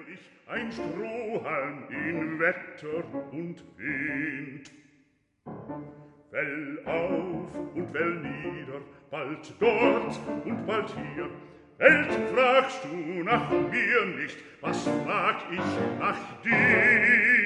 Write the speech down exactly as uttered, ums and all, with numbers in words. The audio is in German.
ich ein Strohhalm in Wetter und Wind. Well auf und well nieder, bald dort und bald hier. Welt, fragst du nach mir nicht, was frag ich nach dir?